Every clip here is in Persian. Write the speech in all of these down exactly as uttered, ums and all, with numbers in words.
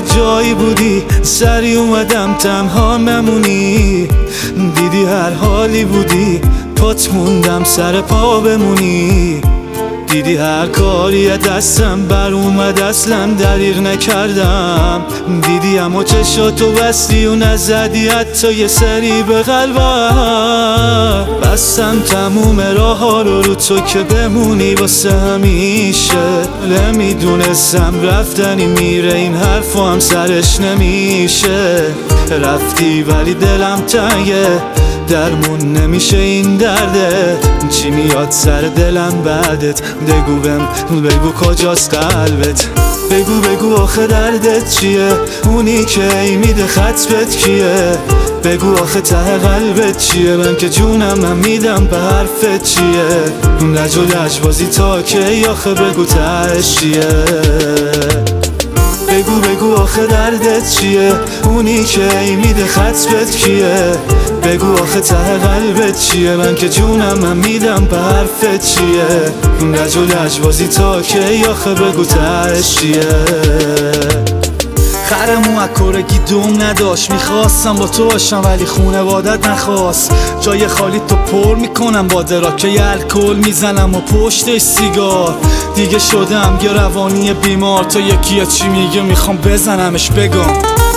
جایی بودی سری اومدم تنها نمونی، دیدی هر حالی بودی پات موندم سر پا بمونی، دیدی هر کاری دستم بر اومد اصلا دریغ نکردم، دیدی اما چشاتو بستی و نزدی حتی یه سری به قلبم، بستم تموم راه ها رو رو تو که بمونی واسه همیشه، نمیدونستم رفتنی میره این حرفو هم سرش نمیشه، رفتی ولی دلم تنگه درمون نمیشه این درده، چی میاد سر دلم بعدت بگو بهم بگو کجاست قلبت، بگو بگو آخه دردت چیه اونی که ای میده خطبت کیه، بگو آخه ته قلبت چیه من که جونم من میدم به حرفت چیه، لج و لجبازی تا کی آخه بگو تهش چیه، بگو بگو آخه دردت چیه اونی که ای میده خطبت کیه، بگو آخه ته قلبت چیه من که جونم من میدم به حرفت چیه، لج و لجبازی تا کی آخه بگو تهش چیه. خرمو اکورگی دوم نداشت، میخواستم با تو باشم ولی خونوادت نخواست، جای خالی تو پر میکنم با دراکه یه الکل میزنم و پشتش سیگار، دیگه شدم یه روانی بیمار، تا یکی چی میگه میخوام بزنمش بگم.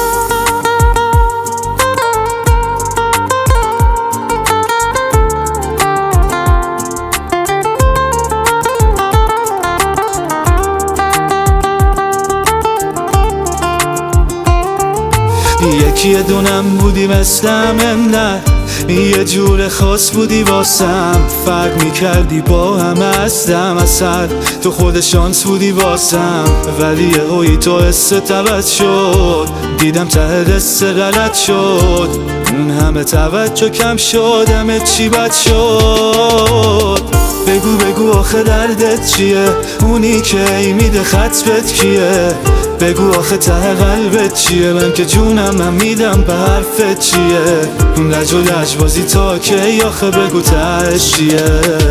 یکی دونم بودی مثلم نه، یه جور خاص بودی واسم، فرق میکردی با همه هستم اصلا تو خود شانس بودی واسم، ولی یه هوی تو حست عوض شد، دیدم ته دست غلط شد، اون همه توجه کم شد همه چی بد شد، بگو بگو آخه دردت چیه اونی که ای میده خطبت کیه، بگو آخه ته قلبت چیه من که جونم من میدم به حرفت چیه، لج و لجبازی تا کی آخه بگو تهش چیه،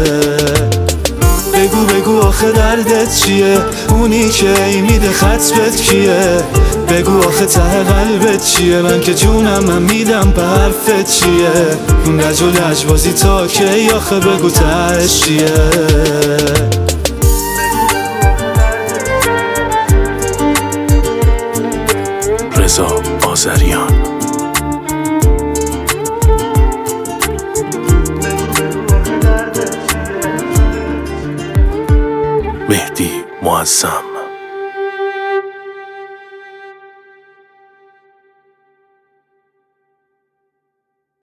بگو بگو آخه دردت چیه اونی که ای میده خطبت کیه، بگو آخه ته قلبت چیه من که جونم من میدم به حرفت چیه، لج و لجبازی تا کی آخه بگو تهش چیه. رضا آذریان. مهدی معظم.